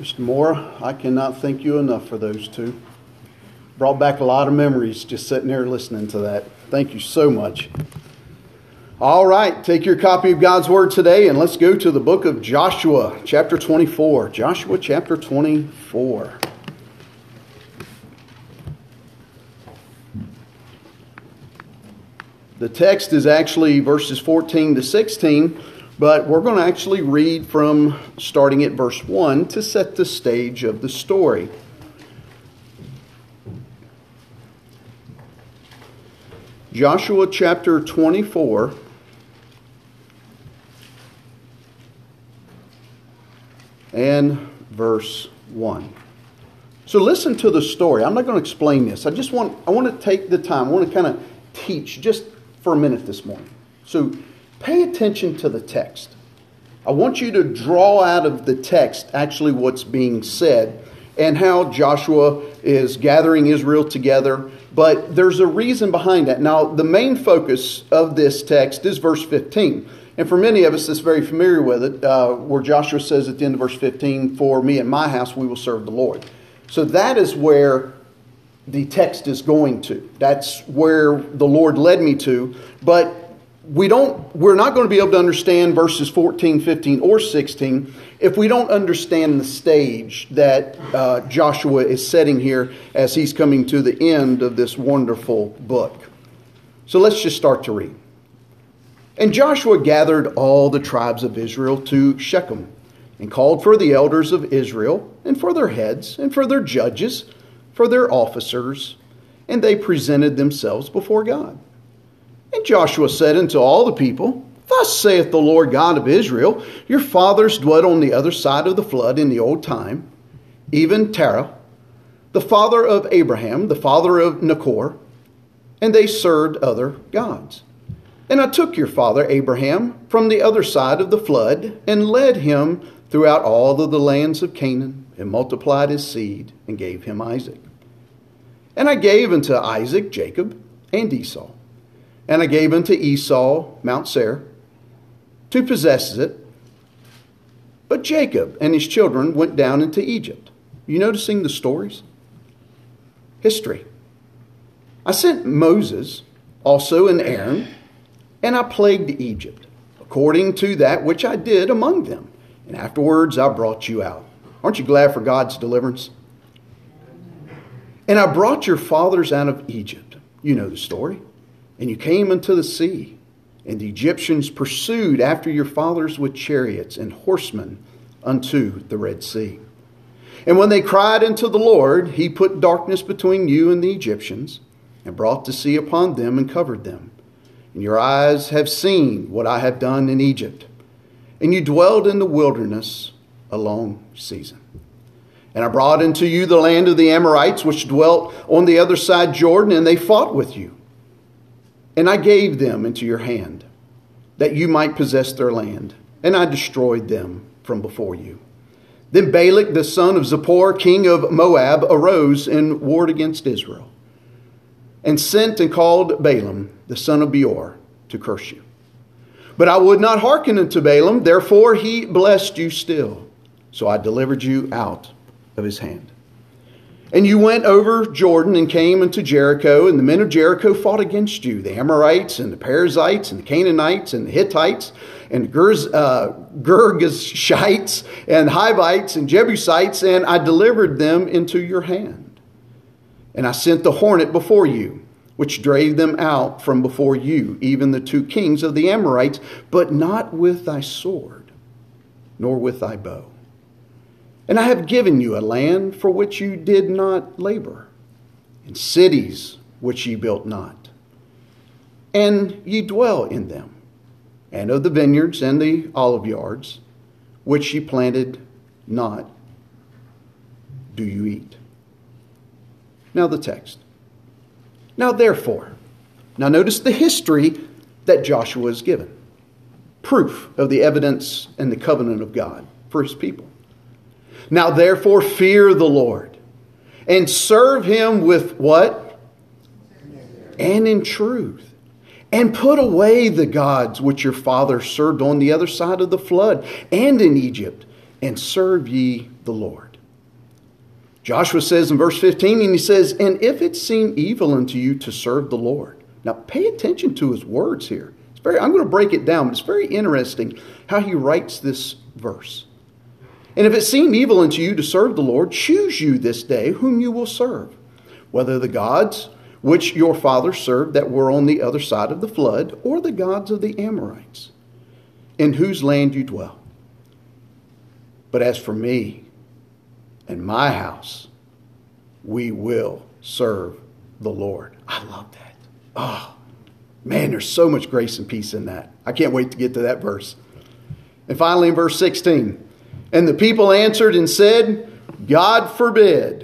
Mr. Moore, I cannot thank you enough for those two. Brought back a lot of memories just sitting there listening to that. Thank you so much. All right, take your copy of God's Word today and let's go to the book of Joshua, chapter 24. Joshua, chapter 24. The text is actually verses 14 to 16, but we're going to actually read from starting at verse 1 to set the stage of the story. Joshua chapter 24. And verse 1. So listen to the story. I'm not going to explain this. I want to take the time. I want to kind of teach just for a minute this morning. So pay attention to the text. I want you to draw out of the text actually what's being said and how Joshua is gathering Israel together. But there's a reason behind that. Now, the main focus of this text is verse 15. And for many of us that's very familiar with it, where Joshua says at the end of verse 15, "For me and my house we will serve the Lord." So that is where the text is going to. That's where the Lord led me to. But we're not going to be able to understand verses 14, 15, or 16 if we don't understand the stage that Joshua is setting here as he's coming to the end of this wonderful book. So let's just start to read. And Joshua gathered all the tribes of Israel to Shechem, and called for the elders of Israel, and for their heads, and for their judges, for their officers, and they presented themselves before God. And Joshua said unto all the people, "Thus saith the Lord God of Israel, your fathers dwelt on the other side of the flood in the old time, even Terah, the father of Abraham, the father of Nachor, and they served other gods. And I took your father Abraham from the other side of the flood, and led him throughout all of the lands of Canaan, and multiplied his seed, and gave him Isaac. And I gave unto Isaac Jacob and Esau. And I gave unto Esau Mount Seir, to possess it. But Jacob and his children went down into Egypt." You noticing the stories? History. "I sent Moses also and Aaron, and I plagued Egypt, according to that which I did among them. And afterwards I brought you out." Aren't you glad for God's deliverance? "And I brought your fathers out of Egypt." You know the story. "And you came unto the sea, and the Egyptians pursued after your fathers with chariots and horsemen unto the Red Sea. And when they cried unto the Lord, he put darkness between you and the Egyptians, and brought the sea upon them and covered them. And your eyes have seen what I have done in Egypt. And you dwelled in the wilderness a long season. And I brought into you the land of the Amorites, which dwelt on the other side Jordan, and they fought with you. And I gave them into your hand, that you might possess their land. And I destroyed them from before you. Then Balak, the son of Zippor, king of Moab, arose and warred against Israel, and sent and called Balaam, the son of Beor, to curse you. But I would not hearken unto Balaam, therefore he blessed you still. So I delivered you out of his hand. And you went over Jordan and came unto Jericho, and the men of Jericho fought against you, the Amorites and the Perizzites and the Canaanites and the Hittites and the Girgashites and Hivites and Jebusites, and I delivered them into your hand. And I sent the hornet before you, which drave them out from before you, even the two kings of the Amorites, but not with thy sword, nor with thy bow. And I have given you a land for which you did not labor, and cities which ye built not. And ye dwell in them, and of the vineyards and the olive yards, which ye planted not, do you eat." Now the text. "Now therefore," now notice the history that Joshua is given. Proof of the evidence and the covenant of God for his people. "Now therefore fear the Lord, and serve him with" what? "And in truth. And put away the gods which your fathers served on the other side of the flood, and in Egypt, and serve ye the Lord. Joshua says in verse 15, and he says, and if it seem evil unto you to serve the Lord. Now pay attention to his words here. I'm going to break it down, but it's very interesting how he writes this verse. And if it seem evil unto you to serve the Lord, choose you this day whom you will serve, whether the gods which your fathers served that were on the other side of the flood, or the gods of the Amorites, in whose land you dwell. But as for me and my house, we will serve the Lord. I love that. Oh, man, there's so much grace and peace in that. I can't wait to get to that verse. And finally in verse 16, and the people answered and said, God forbid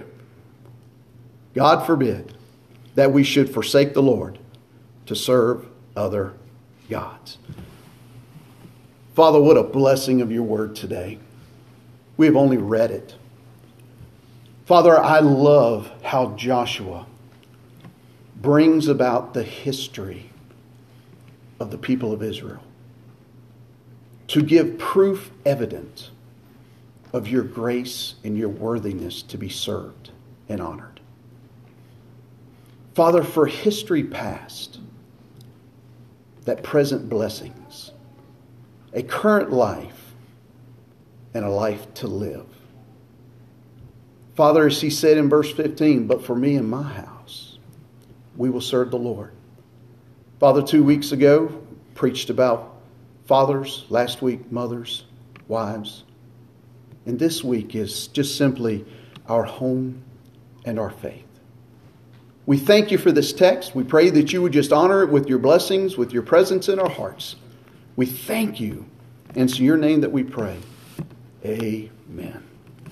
that we should forsake the Lord to serve other gods. Father, what a blessing of your word today. We have only read it. Father, I love how Joshua brings about the history of the people of Israel to give proof evident of your grace and your worthiness to be served and honored. Father, for history past, that present blessings, a current life, and a life to live. Father, as he said in verse 15, but for me and my house, we will serve the Lord. Father, 2 weeks ago, preached about fathers, last week, mothers, wives. And this week is just simply our home and our faith. We thank you for this text. We pray that you would just honor it with your blessings, with your presence in our hearts. We thank you. And it's in your name that we pray. Amen.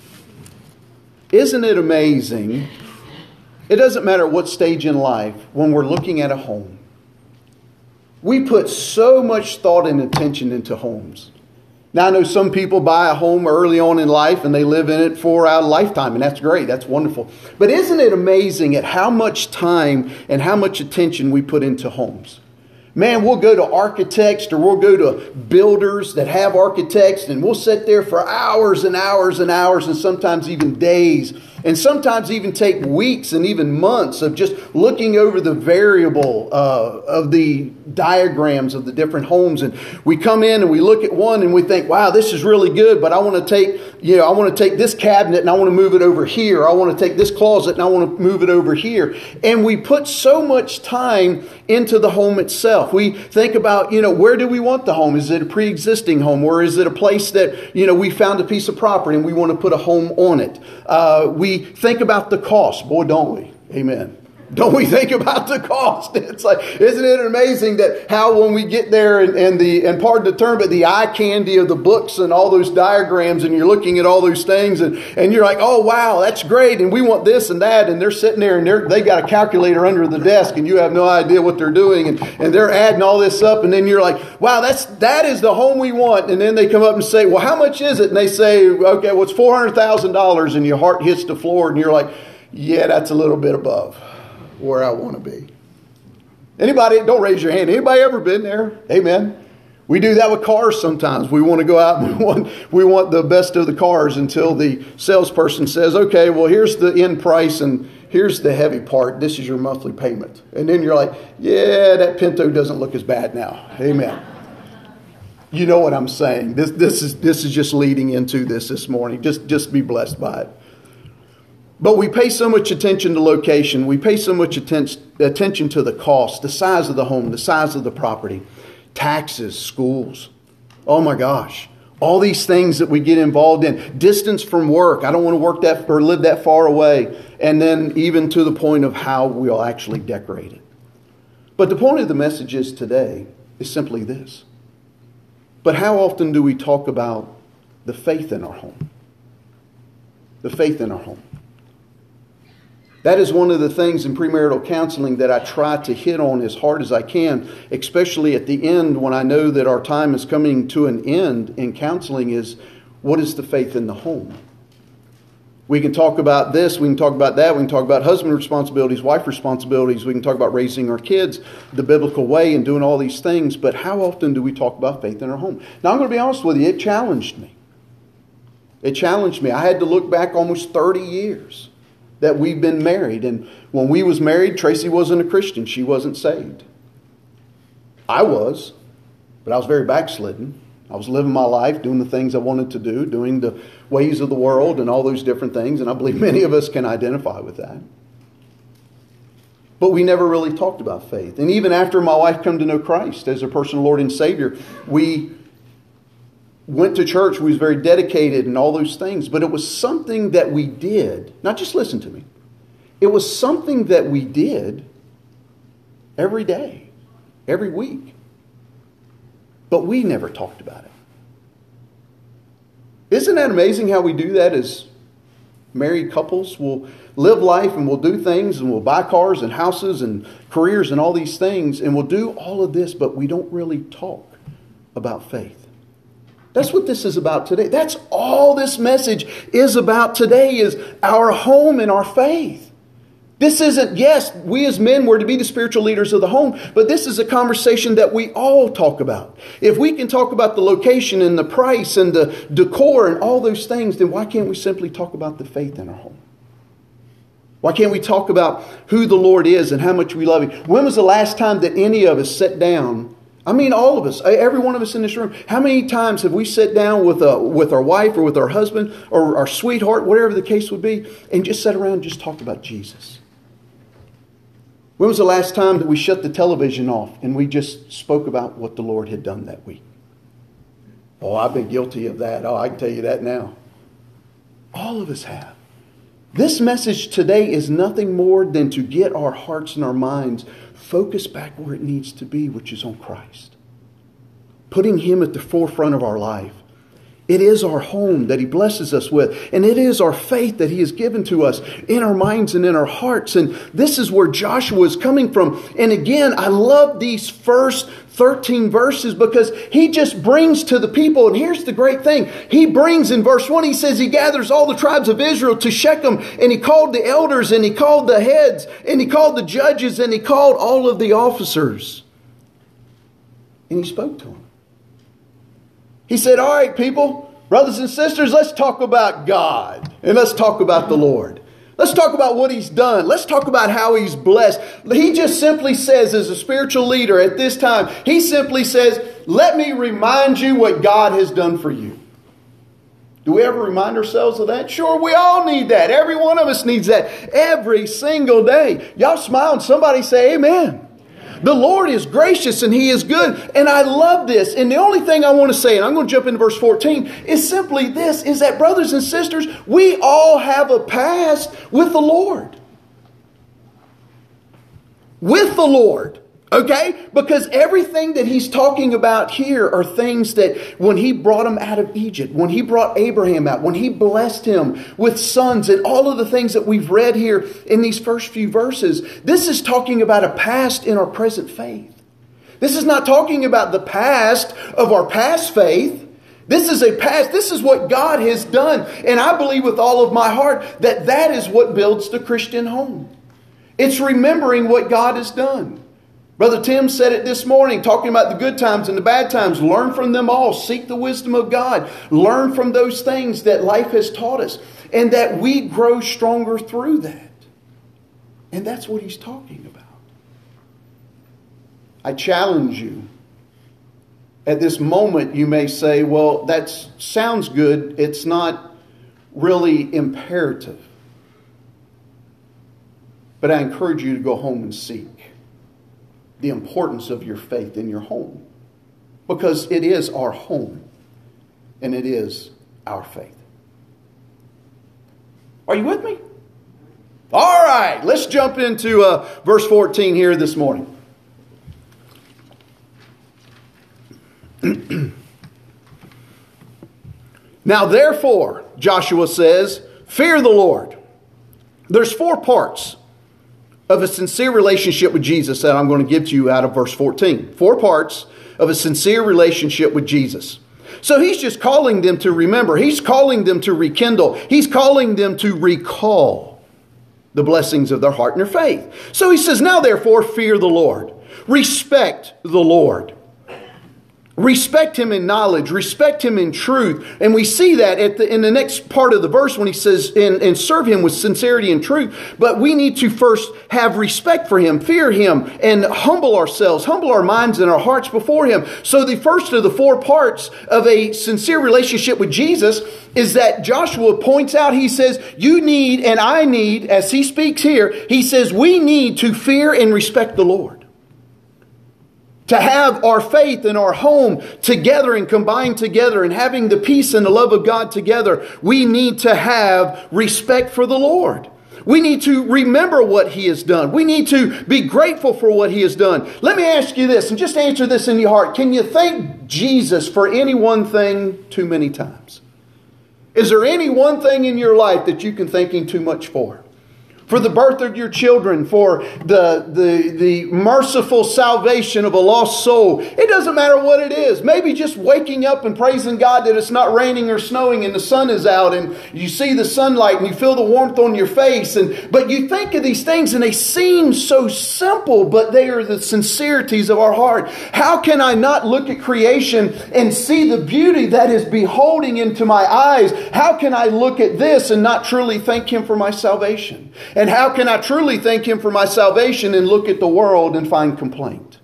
Isn't it amazing? It doesn't matter what stage in life, when we're looking at a home, we put so much thought and attention into homes. Now, I know some people buy a home early on in life and they live in it for a lifetime, and that's great. That's wonderful. But isn't it amazing at how much time and how much attention we put into homes? Man, we'll go to architects or we'll go to builders that have architects, and we'll sit there for hours and hours and hours, and sometimes even days, and sometimes even take weeks and even months of just looking over the variable of the diagrams of the different homes. And we come in and we look at one and we think, wow, this is really good, but I want to take this cabinet and I want to move it over here. I want to take this closet and I want to move it over here. And we put so much time into the home itself. We think about, where do we want the home? Is it a pre-existing home, or is it a place that, we found a piece of property and we want to put a home on it? We think about the cost. Boy, don't we? Amen. Don't we think about the cost? It's like, isn't it amazing that how when we get there and pardon the term, but the eye candy of the books and all those diagrams, and you're looking at all those things and you're like, oh, wow, that's great. And we want this and that. And they're sitting there and they've got a calculator under the desk and you have no idea what they're doing. And they're adding all this up. And then you're like, wow, that is the home we want. And then they come up and say, well, how much is it? And they say, okay, well, it's $400,000. And your heart hits the floor and you're like, yeah, that's a little bit above where I want to be. Anybody, don't raise your hand. Anybody ever been there? Amen. We do that with cars sometimes. We want to go out and we want the best of the cars until the salesperson says, okay, well, here's the end price and here's the heavy part. This is your monthly payment. And then you're like, yeah, that Pinto doesn't look as bad now. Amen. You know what I'm saying. This is just leading into this morning. Just be blessed by it. But we pay so much attention to location. We pay so much attention to the cost, the size of the home, the size of the property, taxes, schools. Oh my gosh. All these things that we get involved in. Distance from work. I don't want to work that or live that far away. And then even to the point of how we'll actually decorate it. But the point of the message is today is simply this. But how often do we talk about the faith in our home? The faith in our home. That is one of the things in premarital counseling that I try to hit on as hard as I can, especially at the end when I know that our time is coming to an end in counseling, is what is the faith in the home? We can talk about this, we can talk about that, we can talk about husband responsibilities, wife responsibilities, we can talk about raising our kids the biblical way and doing all these things, but how often do we talk about faith in our home? Now I'm going to be honest with you, it challenged me. It challenged me. I had to look back almost 30 years that we've been married. And when we was married, Tracy wasn't a Christian. She wasn't saved. I was, but I was very backslidden. I was living my life, doing the things I wanted to do, doing the ways of the world and all those different things. And I believe many of us can identify with that. But we never really talked about faith. And even after my wife came to know Christ as her personal Lord and Savior, we went to church. We was very dedicated and all those things. But it was something that we did. Not just listen to me. It was something that we did every day, every week. But we never talked about it. Isn't that amazing how we do that as married couples? We'll live life and we'll do things and we'll buy cars and houses and careers and all these things. And we'll do all of this, but we don't really talk about faith. That's what this is about today. That's all this message is about today, is our home and our faith. This isn't, yes, we as men were to be the spiritual leaders of the home, but this is a conversation that we all talk about. If we can talk about the location and the price and the decor and all those things, then why can't we simply talk about the faith in our home? Why can't we talk about who the Lord is and how much we love Him? When was the last time that any of us sat down? I mean, all of us, every one of us in this room, how many times have we sat down with our wife or with our husband or our sweetheart, whatever the case would be, and just sat around and just talked about Jesus? When was the last time that we shut the television off and we just spoke about what the Lord had done that week? Oh, I've been guilty of that. Oh, I can tell you that now. All of us have. This message today is nothing more than to get our hearts and our minds focused back where it needs to be, which is on Christ. Putting Him at the forefront of our life. It is our home that He blesses us with. And it is our faith that He has given to us in our minds and in our hearts. And this is where Joshua is coming from. And again, I love these first 13 verses because he just brings to the people. And here's the great thing. He brings in verse 1, he says he gathers all the tribes of Israel to Shechem. And he called the elders and he called the heads and he called the judges and he called all of the officers. And he spoke to them. He said, all right, people, brothers and sisters, let's talk about God and let's talk about the Lord. Let's talk about what He's done. Let's talk about how He's blessed. He just simply says, as a spiritual leader at this time, he simply says, let me remind you what God has done for you. Do we ever remind ourselves of that? Sure, we all need that. Every one of us needs that every single day. Y'all smile and somebody say amen. The Lord is gracious and He is good. And I love this. And the only thing I want to say, and I'm going to jump into verse 14, is simply this, is that brothers and sisters, we all have a past with the Lord. With the Lord. Okay? Because everything that he's talking about here are things that when He brought them out of Egypt, when He brought Abraham out, when He blessed him with sons and all of the things that we've read here in these first few verses, this is talking about a past in our present faith. This is not talking about the past of our past faith. This is a past. This is what God has done. And I believe with all of my heart that that is what builds the Christian home. It's remembering what God has done. Brother Tim said it this morning, talking about the good times and the bad times. Learn from them all. Seek the wisdom of God. Learn from those things that life has taught us. And that we grow stronger through that. And that's what he's talking about. I challenge you. At this moment, you may say, well, that sounds good. It's not really imperative. But I encourage you to go home and seek the importance of your faith in your home. Because it is our home. And it is our faith. Are you with me? All right, let's jump into verse 14 here this morning. Now therefore, Joshua says, fear the Lord. There's 4 parts of a sincere relationship with Jesus that I'm going to give to you out of verse 14. 4 parts of a sincere relationship with Jesus. So he's just calling them to remember. He's calling them to rekindle. He's calling them to recall the blessings of their heart and their faith. So he says, now therefore, fear the Lord. Respect the Lord. Respect Him in knowledge. Respect Him in truth. And we see that in the next part of the verse when he says, and serve Him with sincerity and truth. But we need to first have respect for Him, fear Him, and humble ourselves, humble our minds and our hearts before Him. So the first of the 4 parts of a sincere relationship with Jesus is that Joshua points out, he says, you need and I need, as he speaks here, he says we need to fear and respect the Lord. To have our faith and our home together and combined together and having the peace and the love of God together, we need to have respect for the Lord. We need to remember what He has done. We need to be grateful for what He has done. Let me ask you this, and just answer this in your heart. Can you thank Jesus for any one thing too many times? Is there any one thing in your life that you can thank Him too much for? For the birth of your children, for the merciful salvation of a lost soul. It doesn't matter what it is. Maybe just waking up and praising God that it's not raining or snowing and the sun is out and you see the sunlight and you feel the warmth on your face. But you think of these things and they seem so simple, but they are the sincerities of our heart. How can I not look at creation and see the beauty that is beholding into my eyes? How can I look at this and not truly thank Him for my salvation? And how can I truly thank Him for my salvation and look at the world and find complaint?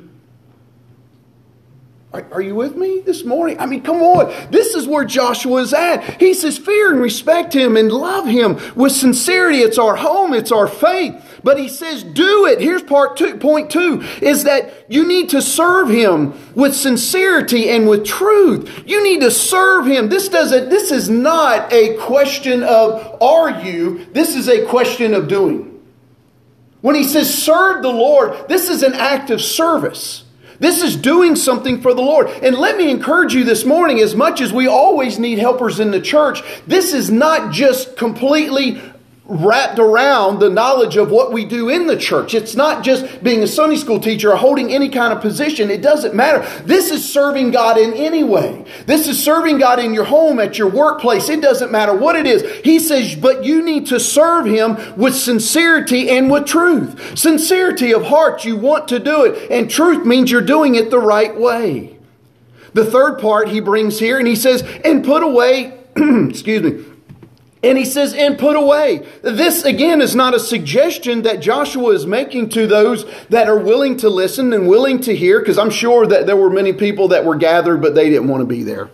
Are you with me this morning? I mean, come on. This is where Joshua is at. He says, fear and respect Him and love Him with sincerity. It's our home. It's our faith. But he says, do it. Here's point 2, is that you need to serve Him with sincerity and with truth. You need to serve Him. This is not a question of are you. This is a question of doing. When he says serve the Lord, this is an act of service. This is doing something for the Lord. And let me encourage you this morning, as much as we always need helpers in the church, this is not just completely wrapped around the knowledge of what we do in the church. It's not just being a Sunday school teacher or holding any kind of position. It doesn't matter. This is serving God in any way. This is serving God in your home, at your workplace. It doesn't matter what it is. He says, but you need to serve Him with sincerity and with truth. Sincerity of heart, you want to do it. And truth means you're doing it the right way. The third part he brings here, and he says, and put away, excuse me, and he says, and put away. This, again, is not a suggestion that Joshua is making to those that are willing to listen and willing to hear, because I'm sure that there were many people that were gathered, but they didn't want to be there.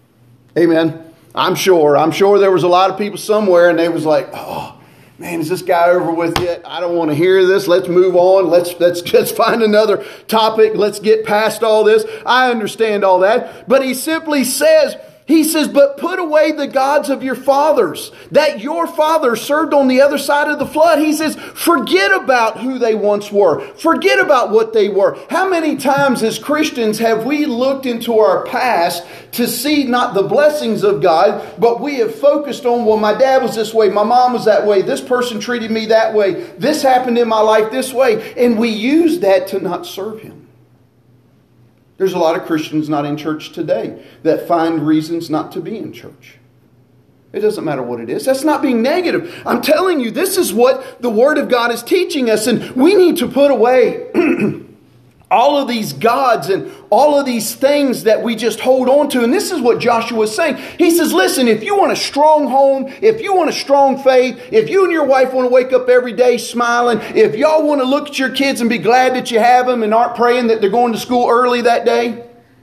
Amen. I'm sure there was a lot of people somewhere, and they was like, oh, man, is this guy over with yet? I don't want to hear this. Let's move on. Let's find another topic. Let's get past all this. I understand all that. But he simply says, but put away the gods of your fathers, that your fathers served on the other side of the flood. He says, forget about who they once were. Forget about what they were. How many times as Christians have we looked into our past to see not the blessings of God, but we have focused on, well, my dad was this way, my mom was that way, this person treated me that way, this happened in my life this way, and we use that to not serve Him. There's a lot of Christians not in church today that find reasons not to be in church. It doesn't matter what it is. That's not being negative. I'm telling you, this is what the Word of God is teaching us. And we need to put away all of these gods and all of these things that we just hold on to. And this is what Joshua is saying. He says, listen, if you want a strong home, if you want a strong faith, if you and your wife want to wake up every day smiling, if y'all want to look at your kids and be glad that you have them and aren't praying that they're going to school early that day.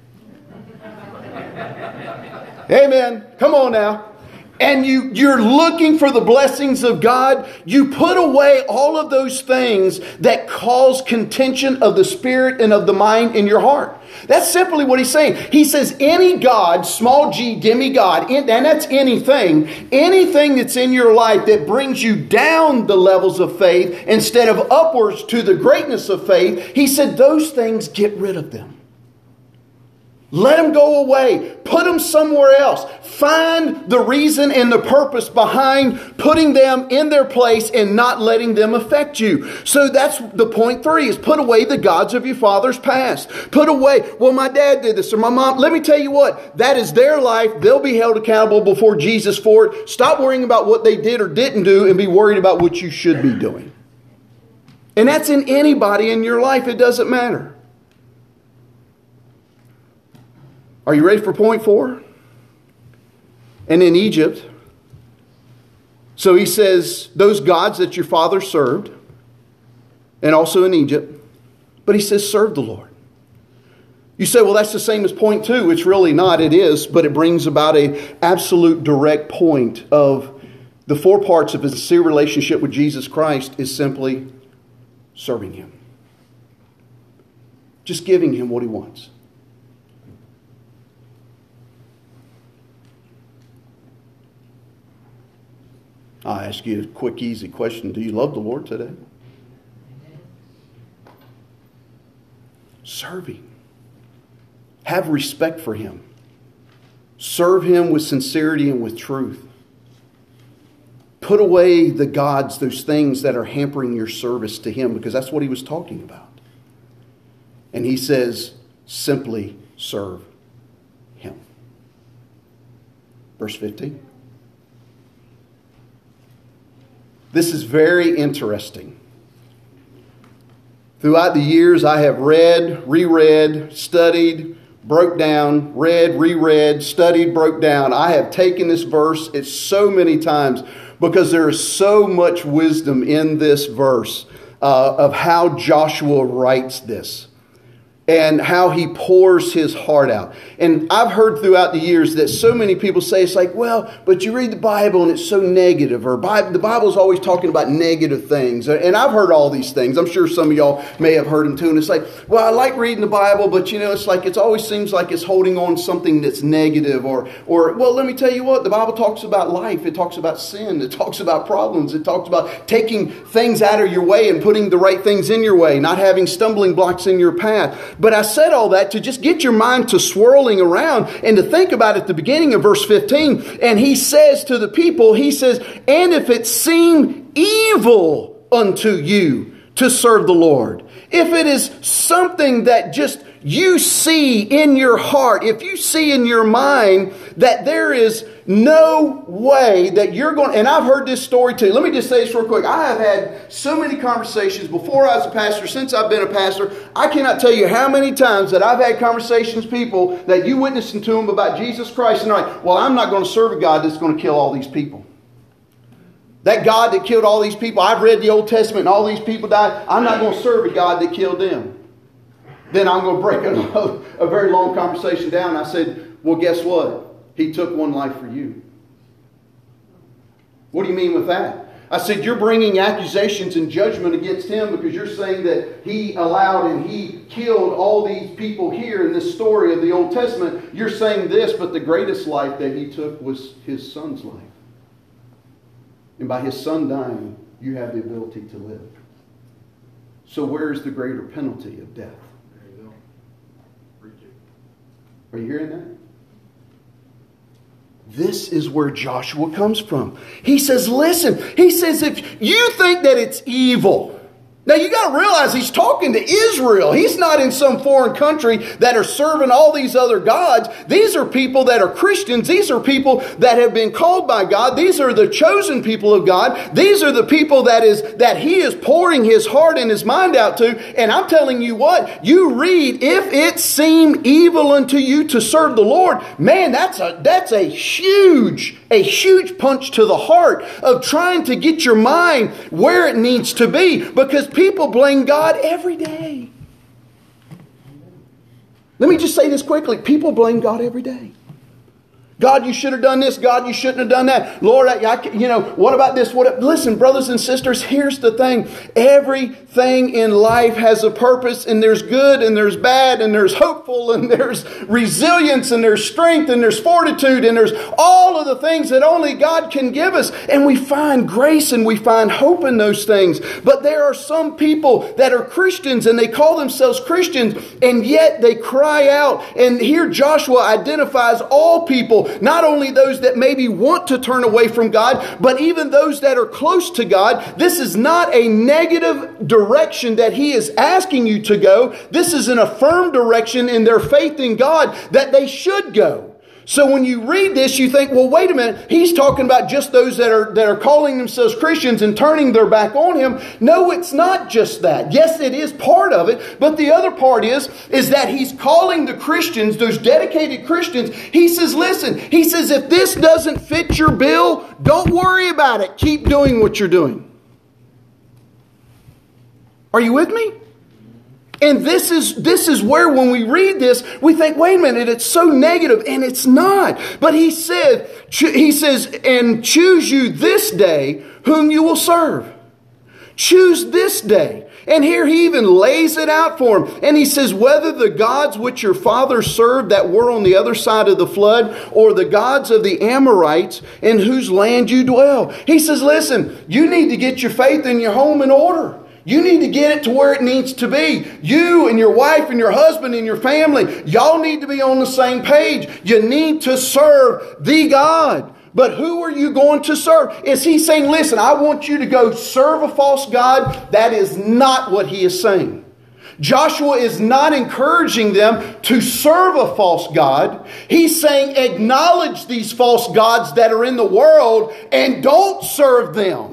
Amen. Come on now. And you're looking for the blessings of God, you put away all of those things that cause contention of the spirit and of the mind in your heart. That's simply what he's saying. He says any God, small g, demigod, and that's anything that's in your life that brings you down the levels of faith instead of upwards to the greatness of faith, he said those things, get rid of them. Let them go away. Put them somewhere else. Find the reason and the purpose behind putting them in their place and not letting them affect you. So that's the point 3 is put away the gods of your father's past. Put away, well, my dad did this or my mom. Let me tell you what, that is their life. They'll be held accountable before Jesus for it. Stop worrying about what they did or didn't do and be worried about what you should be doing. And that's in anybody in your life. It doesn't matter. Are you ready for point 4? And in Egypt, so he says, those gods that your father served, and also in Egypt, but he says, serve the Lord. You say, well, that's the same as point 2. It's really not. It is, but it brings about an absolute direct point of the 4 parts of a sincere relationship with Jesus Christ is simply serving Him. Just giving Him what He wants. I'll ask you a quick, easy question. Do you love the Lord today? Serving. Have respect for Him. Serve Him with sincerity and with truth. Put away the gods, those things that are hampering your service to Him, because that's what He was talking about. And He says, simply serve Him. Verse 15. This is very interesting. Throughout the years, I have read, reread, studied, broke down, read, reread, studied, broke down. I have taken this verse so many times because there is so much wisdom in this verse of how Joshua writes this and how he pours his heart out. And I've heard throughout the years that so many people say, it's like, well, but you read the Bible and it's so negative, or the Bible's always talking about negative things. And I've heard all these things. I'm sure some of y'all may have heard them too. And it's like, well, I like reading the Bible, but it's like, it always seems like it's holding on something that's negative, or, well, let me tell you what, the Bible talks about life. It talks about sin. It talks about problems. It talks about taking things out of your way and putting the right things in your way, not having stumbling blocks in your path. But I said all that to just get your mind to swirling around and to think about at the beginning of verse 15. And he says to the people, he says, and if it seem evil unto you to serve the Lord, if it is something that just you see in your heart, if you see in your mind that there is no way that you're going, and I've heard this story too. Let me just say this real quick. I have had so many conversations before I was a pastor, since I've been a pastor. I cannot tell you how many times that I've had conversations with people that you witnessing to them about Jesus Christ, and they're like, well, I'm not going to serve a God that's going to kill all these people. That God that killed all these people, I've read the Old Testament and all these people died. I'm not going to serve a God that killed them. Then I'm going to break a very long conversation down. I said, well, guess what? He took one life for you. What do you mean with that? I said, you're bringing accusations and judgment against him because you're saying that he allowed and he killed all these people here in this story of the Old Testament. You're saying this, but the greatest life that he took was his son's life. And by his son dying, you have the ability to live. So where is the greater penalty of death? There you go. Preach it. Are you hearing that? This is where Joshua comes from. He says, listen, he says, if you think that it's evil. Now you got to realize he's talking to Israel. He's not in some foreign country that are serving all these other gods. These are people that are Christians. These are people that have been called by God. These are the chosen people of God. These are the people that he is pouring his heart and his mind out to. And I'm telling you what, you read, if it seem evil unto you to serve the Lord, man, that's a huge punch to the heart of trying to get your mind where it needs to be, because people blame God every day. Let me just say this quickly. People blame God every day. God, you should have done this. God, you shouldn't have done that. Lord, what about this? Listen, brothers and sisters, here's the thing. Everything in life has a purpose, and there's good and there's bad and there's hopeful and there's resilience and there's strength and there's fortitude and there's all of the things that only God can give us. And we find grace and we find hope in those things. But there are some people that are Christians and they call themselves Christians, and yet they cry out. And here Joshua identifies all people, not only those that maybe want to turn away from God, but even those that are close to God. This is not a negative direction that he is asking you to go. This is an affirmed direction in their faith in God that they should go. So when you read this, you think, well, wait a minute. He's talking about just those that are calling themselves Christians and turning their back on Him. No, it's not just that. Yes, it is part of it. But the other part is that He's calling the Christians, those dedicated Christians. He says, listen, He says, if this doesn't fit your bill, don't worry about it. Keep doing what you're doing. Are you with me? And this is where when we read this, we think, wait a minute, it's so negative, and it's not. But he says, and choose you this day whom you will serve. Choose this day. And here he even lays it out for him. And he says, whether the gods which your fathers served that were on the other side of the flood, or the gods of the Amorites in whose land you dwell. He says, listen, you need to get your faith and your home in order. You need to get it to where it needs to be. You and your wife and your husband and your family, y'all need to be on the same page. You need to serve the God. But who are you going to serve? Is he saying, listen, I want you to go serve a false god? That is not what he is saying. Joshua is not encouraging them to serve a false god. He's saying acknowledge these false gods that are in the world and don't serve them.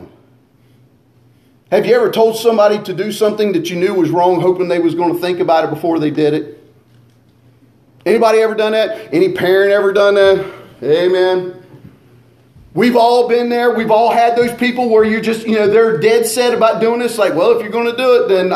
Have you ever told somebody to do something that you knew was wrong, hoping they was going to think about it before they did it? Anybody ever done that? Any parent ever done that? Amen. We've all been there. We've all had those people where you're just, they're dead set about doing this. Like, well, if you're going to do it, then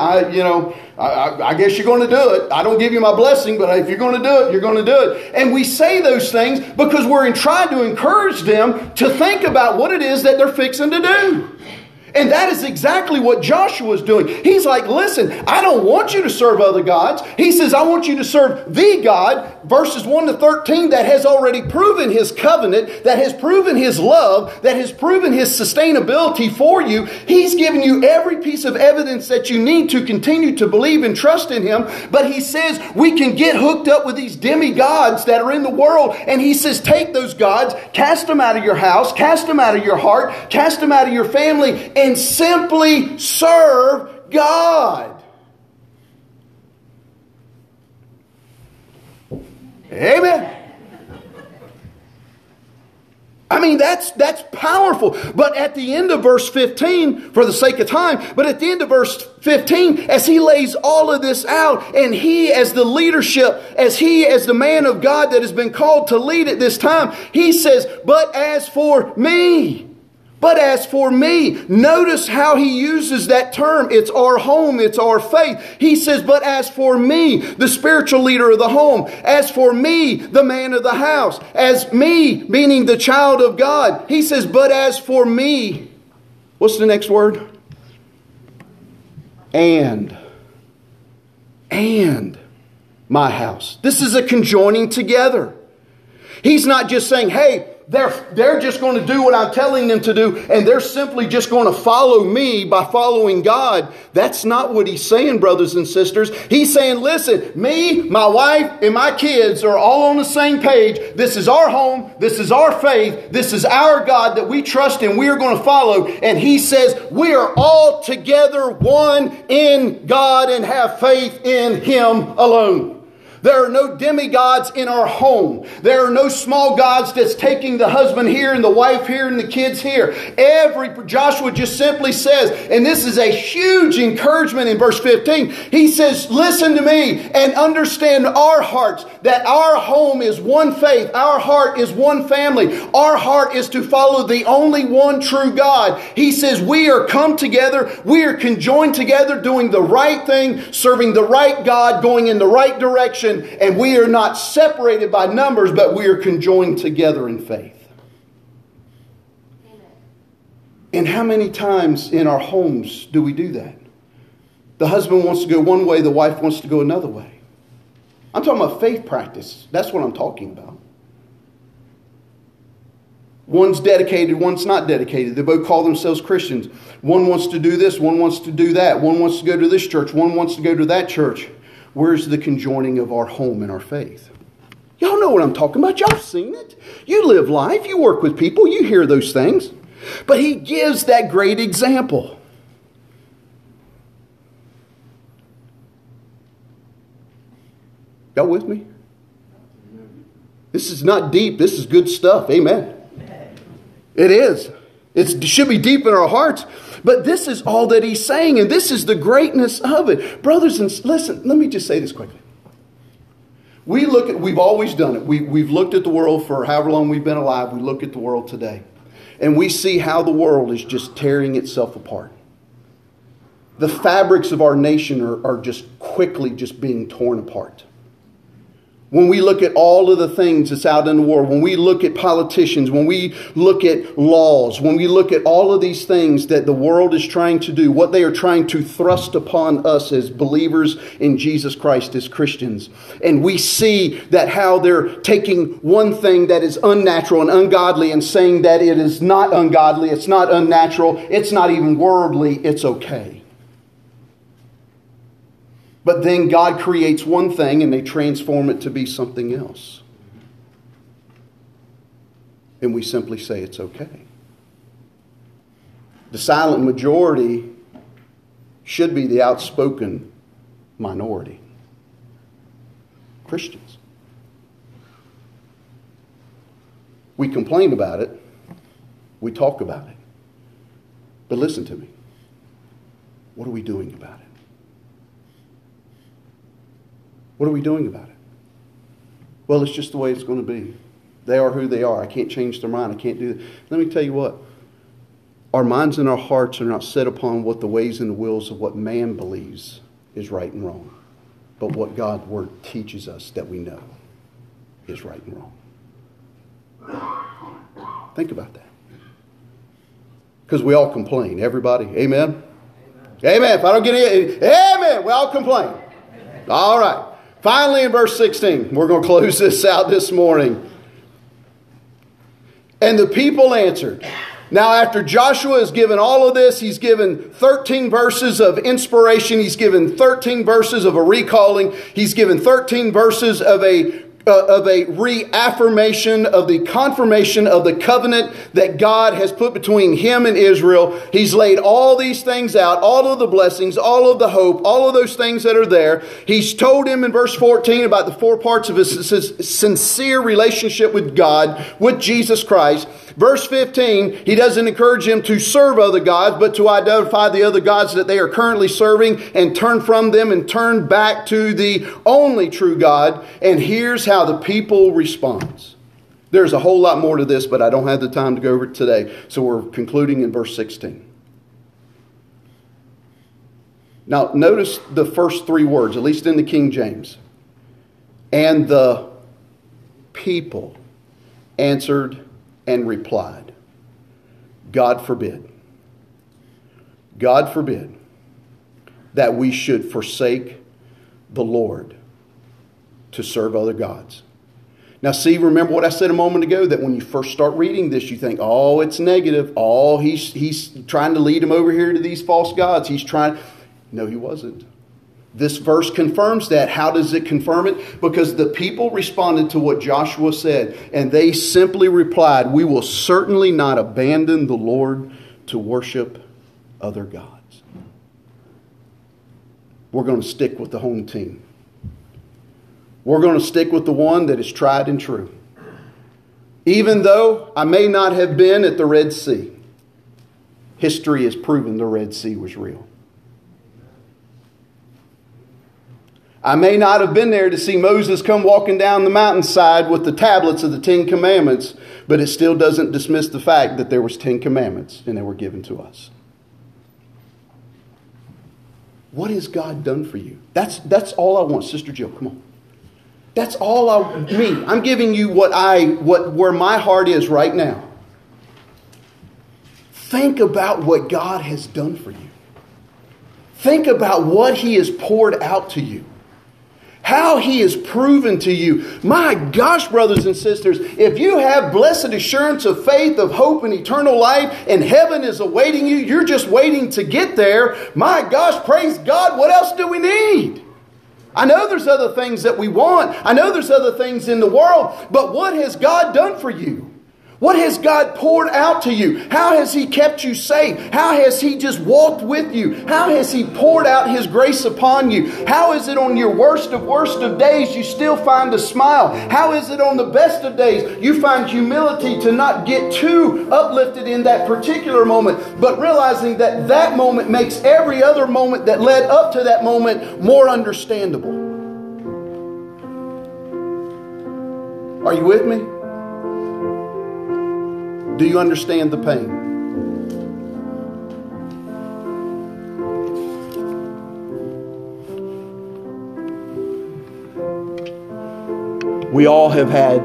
I guess you're going to do it. I don't give you my blessing, but if you're going to do it, you're going to do it. And we say those things because we're trying to encourage them to think about what it is that they're fixing to do. And that is exactly what Joshua is doing. He's like, listen, I don't want you to serve other gods. He says, I want you to serve the God, verses 1 to 13, that has already proven His covenant, that has proven His love, that has proven His sustainability for you. He's given you every piece of evidence that you need to continue to believe and trust in Him. But He says we can get hooked up with these demigods that are in the world. And He says, take those gods, cast them out of your house, cast them out of your heart, cast them out of your family, and simply serve God. Amen. I mean, that's powerful. But at the end of verse 15, for the sake of time, but at the end of verse 15, as he lays all of this out, and he as the leadership, as the man of God that has been called to lead at this time, he says, but as for me, notice how he uses that term. It's our home. It's our faith. He says, but as for me, the spiritual leader of the home, as for me, the man of the house, as me, meaning the child of God. He says, but as for me, what's the next word? And my house. This is a conjoining together. He's not just saying, hey, they're just going to do what I'm telling them to do, and they're simply just going to follow me by following God. That's not what he's saying, brothers and sisters. He's saying, listen, me, my wife, and my kids are all on the same page. This is our home. This is our faith. This is our God that we trust and we are going to follow. And he says, we are all together one in God and have faith in Him alone. There are no demigods in our home. There are no small gods that's taking the husband here and the wife here and the kids here. Joshua just simply says, and this is a huge encouragement in verse 15. He says, listen to me and understand our hearts, that our home is one faith. Our heart is one family. Our heart is to follow the only one true God. He says, we are come together. We are conjoined together, doing the right thing, serving the right God, going in the right direction. And we are not separated by numbers, but we are conjoined together in faith. Amen. And how many times in our homes do we do that? The husband wants to go one way, the wife wants to go another way. I'm talking about faith practice. That's what I'm talking about. One's dedicated, one's not dedicated. They both call themselves Christians. One wants to do this, one wants to do that. One wants to go to this church, one wants to go to that church. Where's the conjoining of our home and our faith? Y'all know what I'm talking about. Y'all seen it. You live life. You work with people. You hear those things. But he gives that great example. Y'all with me? This is not deep. This is good stuff. Amen. It is. It should be deep in our hearts. But this is all that he's saying. And this is the greatness of it. Brothers and listen, let me just say this quickly. We've always done it. We've looked at the world for however long we've been alive. We look at the world today. And we see how the world is just tearing itself apart. The fabrics of our nation are just quickly just being torn apart. When we look at all of the things that's out in the world, when we look at politicians, when we look at laws, when we look at all of these things that the world is trying to do, what they are trying to thrust upon us as believers in Jesus Christ, as Christians. And we see that how they're taking one thing that is unnatural and ungodly and saying that it is not ungodly, it's not unnatural, it's not even worldly, it's okay. But then God creates one thing and they transform it to be something else. And we simply say it's okay. The silent majority should be the outspoken minority. Christians. We complain about it. We talk about it. But listen to me. What are we doing about it? What are we doing about it? Well, it's just the way it's going to be. They are who they are. I can't change their mind. I can't do that. Let me tell you what. Our minds and our hearts are not set upon what the ways and the wills of what man believes is right and wrong, but what God's Word teaches us that we know is right and wrong. Think about that. Because we all complain. Everybody. Amen? Amen. If I don't get it, amen. We all complain. All right. Finally, in verse 16, we're going to close this out this morning. And the people answered. Now, after Joshua has given all of this, he's given 13 verses of inspiration. He's given 13 verses of a recalling. He's given 13 verses of a reaffirmation of the confirmation of the covenant that God has put between him and Israel. He's laid all these things out, all of the blessings, all of the hope, all of those things that are there. He's told him in verse 14 about the 4 parts of his sincere relationship with God, with Jesus Christ. Verse 15, he doesn't encourage him to serve other gods, but to identify the other gods that they are currently serving and turn from them and turn back to the only true God. And here's how the people responds. There's a whole lot more to this, but I don't have the time to go over it today. So we're concluding in verse 16. Now, notice the first 3 words, at least in the King James. And the people answered and replied. God forbid. God forbid that we should forsake the Lord to serve other gods. Now see, remember what I said a moment ago, that when you first start reading this, you think, oh, it's negative. Oh, he's trying to lead them over here to these false gods. No, he wasn't. This verse confirms that. How does it confirm it? Because the people responded to what Joshua said, and they simply replied, we will certainly not abandon the Lord to worship other gods. We're going to stick with the home team. We're going to stick with the one that is tried and true. Even though I may not have been at the Red Sea, history has proven the Red Sea was real. I may not have been there to see Moses come walking down the mountainside with the tablets of the 10 Commandments, but it still doesn't dismiss the fact that there was 10 Commandments and they were given to us. What has God done for you? That's all I want. Sister Jill, come on. That's all I'm giving you where my heart is right now. Think about what God has done for you. Think about what He has poured out to you. How He has proven to you. My gosh, brothers and sisters, if you have blessed assurance of faith, of hope, and eternal life, and heaven is awaiting you, you're just waiting to get there. My gosh, praise God, what else do we need? I know there's other things that we want. I know there's other things in the world, but what has God done for you? What has God poured out to you? How has He kept you safe? How has He just walked with you? How has He poured out His grace upon you? How is it on your worst of days you still find a smile? How is it on the best of days you find humility to not get too uplifted in that particular moment, but realizing that that moment makes every other moment that led up to that moment more understandable? Are you with me? Do you understand the pain? We all have had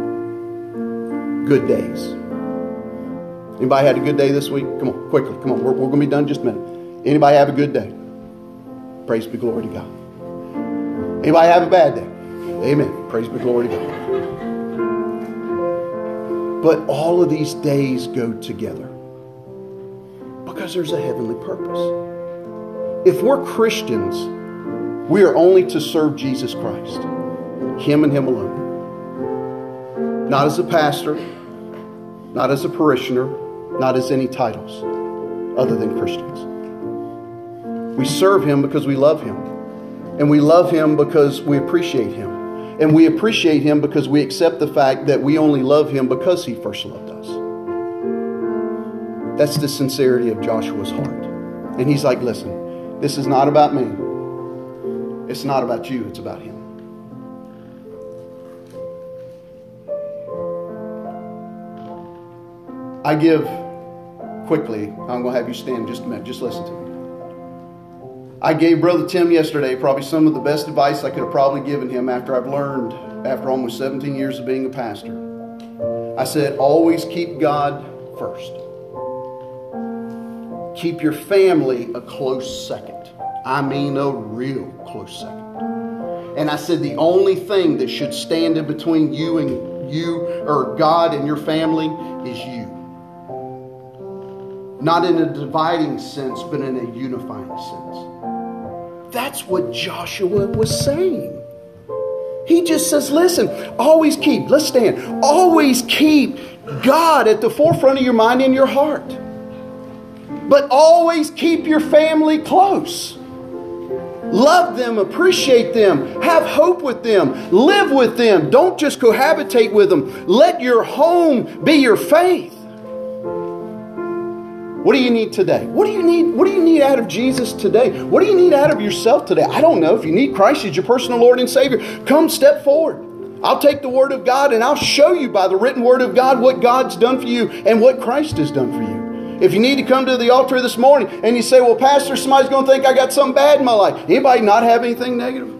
good days. Anybody had a good day this week? Come on, quickly. Come on, we're going to be done in just a minute. Anybody have a good day? Praise be glory to God. Anybody have a bad day? Amen. Praise be glory to God. But all of these days go together because there's a heavenly purpose. If we're Christians, we are only to serve Jesus Christ, Him and Him alone. Not as a pastor, not as a parishioner, not as any titles other than Christians. We serve Him because we love Him. And we love Him because we appreciate Him. And we appreciate Him because we accept the fact that we only love Him because He first loved us. That's the sincerity of Joshua's heart. And he's like, listen, this is not about me. It's not about you. It's about Him. I give quickly. I'm going to have you stand just a minute. Just listen to me. I gave Brother Tim yesterday probably some of the best advice I could have probably given him after I've learned, after almost 17 years of being a pastor. I said, always keep God first. Keep your family a close second. I mean a real close second. And I said, the only thing that should stand in between you or God and your family is you. Not in a dividing sense, but in a unifying sense. That's what Joshua was saying. He just says, listen, always keep, let's stand, always keep God at the forefront of your mind and your heart. But always keep your family close. Love them, appreciate them, have hope with them, live with them. Don't just cohabitate with them. Let your home be your faith. What do you need today? What do you need? What do you need out of Jesus today? What do you need out of yourself today? I don't know. If you need Christ as your personal Lord and Savior, come step forward. I'll take the Word of God and I'll show you by the written Word of God what God's done for you and what Christ has done for you. If you need to come to the altar this morning and you say, well, Pastor, somebody's going to think I got something bad in my life. Anybody not have anything negative?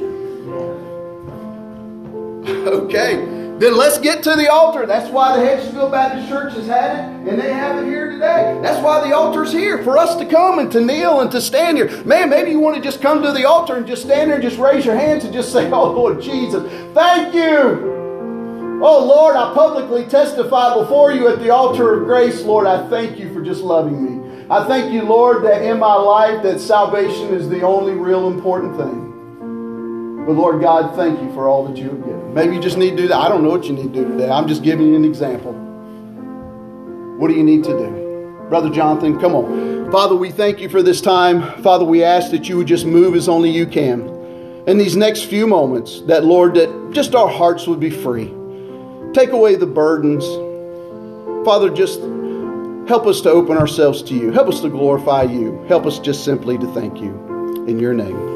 Okay. Then let's get to the altar. That's why the Hedgesville Baptist Church has had it, and they have it here today. That's why the altar's here, for us to come and to kneel and to stand here. Man, maybe you want to just come to the altar and just stand there and just raise your hands and just say, oh, Lord Jesus, thank you. Oh, Lord, I publicly testify before you at the altar of grace. Lord, I thank you for just loving me. I thank you, Lord, that in my life that salvation is the only real important thing. But Lord God, thank you for all that you have given. Maybe you just need to do that. I don't know what you need to do today. I'm just giving you an example. What do you need to do? Brother Jonathan, come on. Father, we thank you for this time. Father, we ask that you would just move as only you can. In these next few moments, that Lord, that just our hearts would be free. Take away the burdens. Father, just help us to open ourselves to you. Help us to glorify you. Help us just simply to thank you. In your name.